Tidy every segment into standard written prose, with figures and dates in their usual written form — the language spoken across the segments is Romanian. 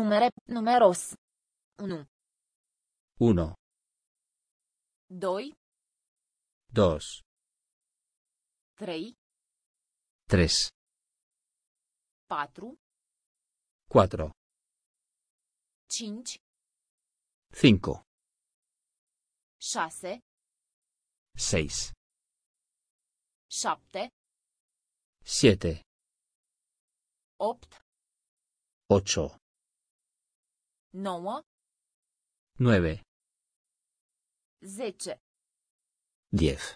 Numeros. 1. 1, 2. 2, 3. 3, 4. 4, 5. 5, 6. 6, 7. 7, 8. 8, 9. 9, 10. 10,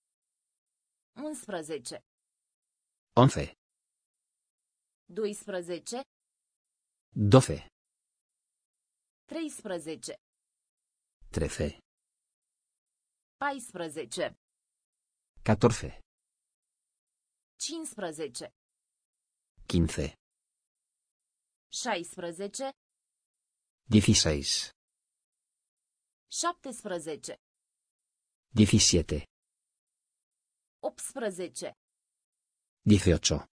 11. 11, 12. 12, 13. 13, 14. 14, 15. 15, 16. 16, 17. 17, 18. 18,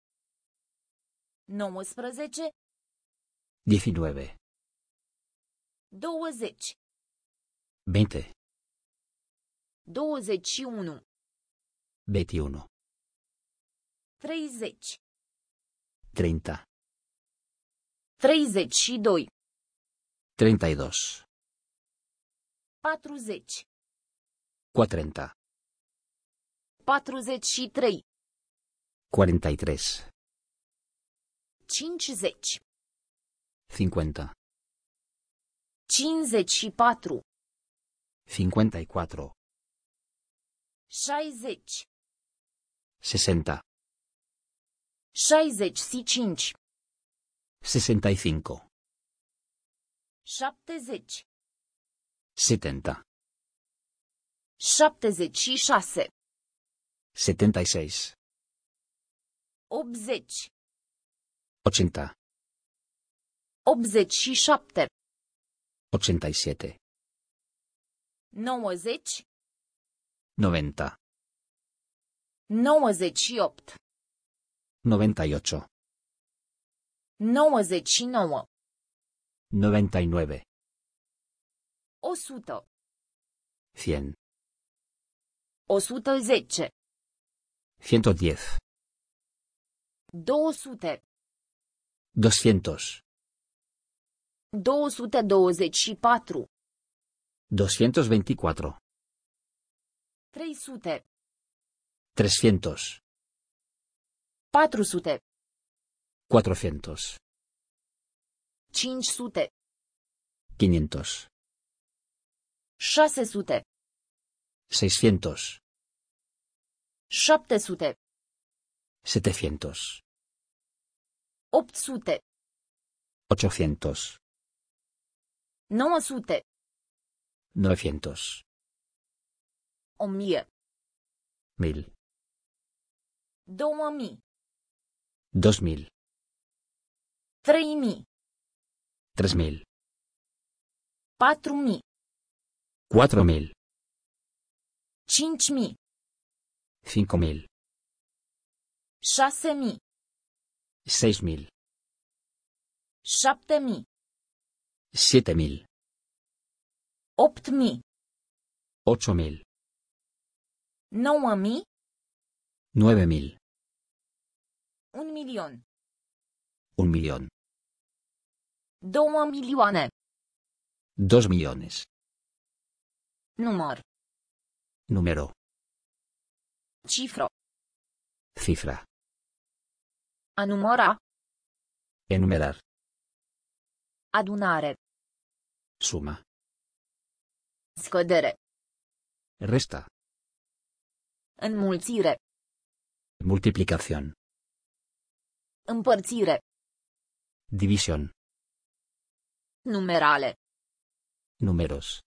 19. 19, 20. 20, 21. 21, 30. 30, 32. 32, 40. 40, 43. 43, 50. 50, 54. 54, 60. 60, 65. 65, 70. 70, 76. 76, 80. 80, 87. 87, 90. 90, 98. 98, 99. 99, 100. 100, 110. 110, 200. 200, 224. 224, 300. 300, 400. 400, 500. 500, 600. 600, 700. 700, 800. 800, 900. 900, 1000. 1000, 2000. 2000, 3000. 3000, 4000. 4000, 5000. 5000, 6000. 6000, 7000. 7000, 8000. 8000, 9000. 9000, 1.000.000. 1.000.000, 2 milioane. 2 millones, Număr. número, Cifră. cifra, A număra. enumerar, Adunare. suma, Scădere. resta, Înmulțire. multiplicación, Împărțire. división, Numerale. números,